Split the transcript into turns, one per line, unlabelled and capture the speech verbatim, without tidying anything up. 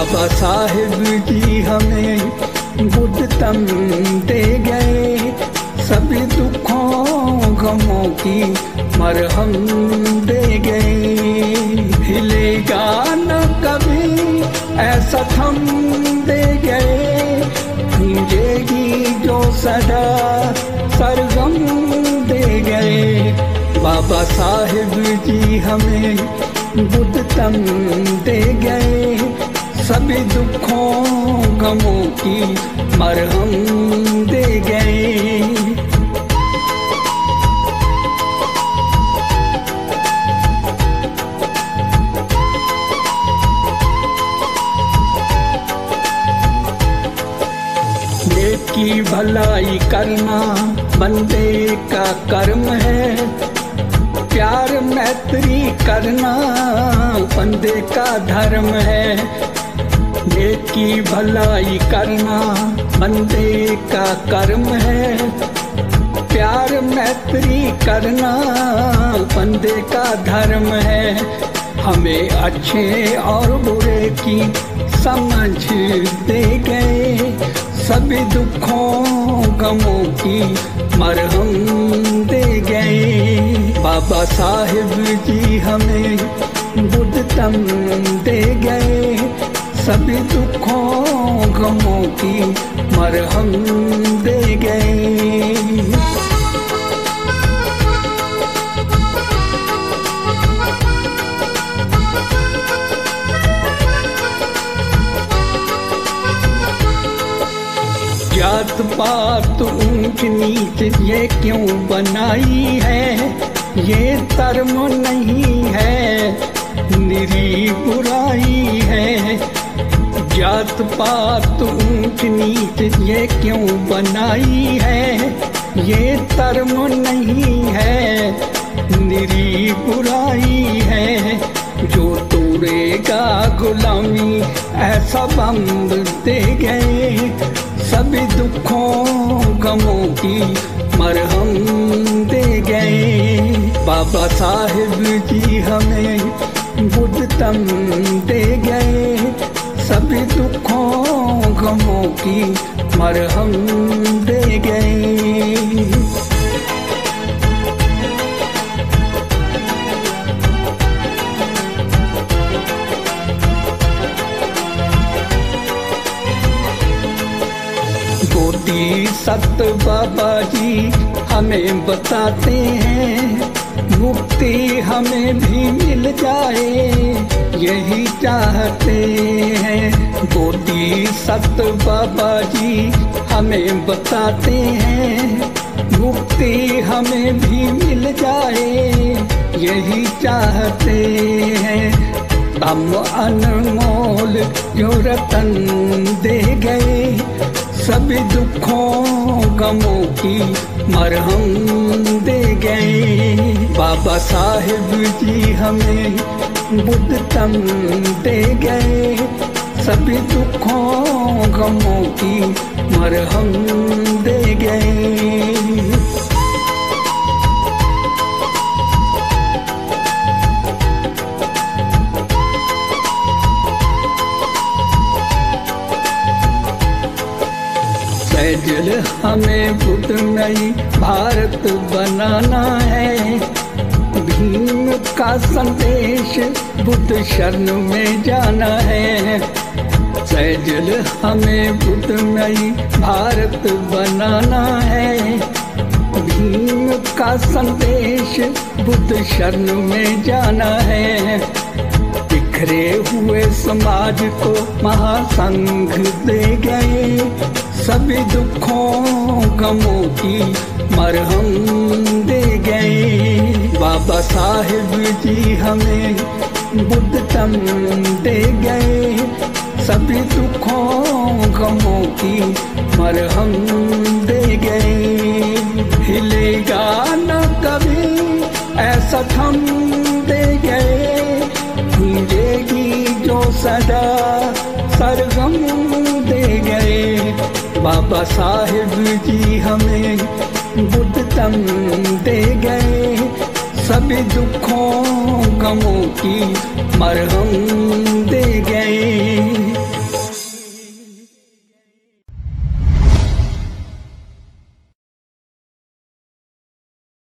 बाबा साहिब जी हमें बुद्धतम दे गए, सभी दुखों गमों की मरहम दे गए। हिलेगा न कभी ऐसा थम दे गए, गूंजेगी जो सदा सरगम दे गए। बाबा साहिब जी हमें बुद्धतम दे गए, सभी दुखों गमों की मरहम दे गए। नेकी भलाई करना बंदे का कर्म है, प्यार मैत्री करना बंदे का धर्म है। नेकी भलाई करना बंदे का कर्म है, प्यार मैत्री करना बंदे का धर्म है। हमें अच्छे और बुरे की समझ दे गए, सभी दुखों गमों की मरहम दे गए। बाबा साहिब जी हमें बुद्धतम दे गए, सभी दुखों गमों की मरहम दे गए। जात पात ऊंच नीच ये क्यों बनाई है, ये धर्म नहीं है निरी बुराई है। जात पात ऊंच नीच ये क्यों बनाई है, ये धर्म नहीं है निरी बुराई है। जो तोड़ेगा गुलामी ऐसा बंद दे गए, सभी दुखों गमों की मरहम दे गए। बाबा साहिब जी हमें बुद्धतम दे गए, सभी दुखों गमों की मरहम दे गए। बोधी सत बाबा जी हमें बताते हैं, मुक्ति हमें भी मिल जाए यही चाहते हैं। बोधी सत बाबा जी हमें बताते हैं, मुक्ति हमें भी मिल जाए यही चाहते हैं। हम अनमोल जो रतन दे गए, सभी दुखों गमों की मरहम दे गए। बाबा साहिब जी हमें बुद्धतम दे गए, सभी दुखों गमों की मरहम दे गए। सैजल हमें बुद्धमयी भारत बनाना है, भीम का संदेश बुद्ध शरण में जाना है। सैजल हमें बुद्धमयी भारत बनाना है, भीम का संदेश बुद्ध शरण में जाना है। बिखरे हुए समाज को महासंघ दे गए, सभी दुखों गमों की मरहम दे गए। बाबा साहिब जी हमें बुद्धतम दे गए, सभी दुखों गमों की मरहम दे गए। हिलेगा न कभी ऐसा थम दे गए, गूंजेगी जो सदा सरगम दे गए। बाबा साहिब जी हमें बुद्धतम दे गए, सभी दुखों गमों की मरहम दे गए।